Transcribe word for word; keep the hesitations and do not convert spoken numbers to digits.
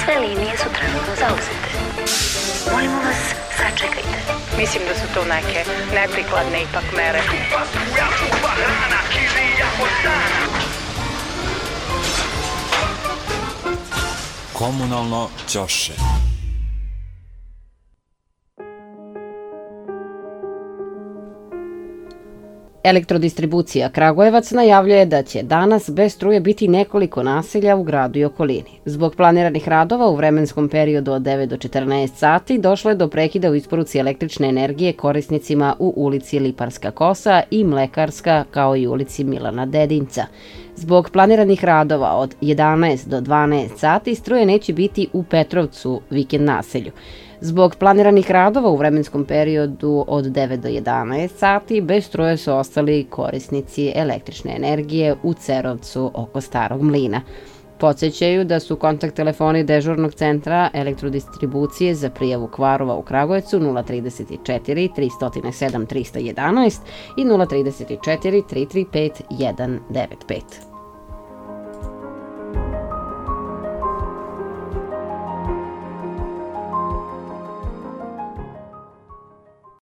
Sve linije su trenutno zauzete. Molimo vas, sačekajte. Mislim da su to neke neprikladne ipak mere. Komunalno ćoše. Elektrodistribucija Kragujevac najavljuje da će danas bez struje biti nekoliko naselja u gradu i okolini. Zbog planiranih radova u vremenskom periodu od devet do četrnaest sati došlo je do prekida u isporuci električne energije korisnicima u ulici Liparska Kosa i Mlekarska, kao i ulici Milana Dedinca. Zbog planiranih radova od jedanaest do dvanaest sati struje neće biti u Petrovcu, vikend naselju. Zbog planiranih radova u vremenskom periodu od devet do jedanaest sati bez struje su ostali korisnici električne energije u Cerovcu oko Starog mlina. Podsećaju da su kontakt telefoni dežurnog centra elektrodistribucije za prijavu kvarova u Kragujevcu nula trideset četiri tri zero sedam tri jedan jedan i nula trideset četiri tri tri pet jedan devet pet.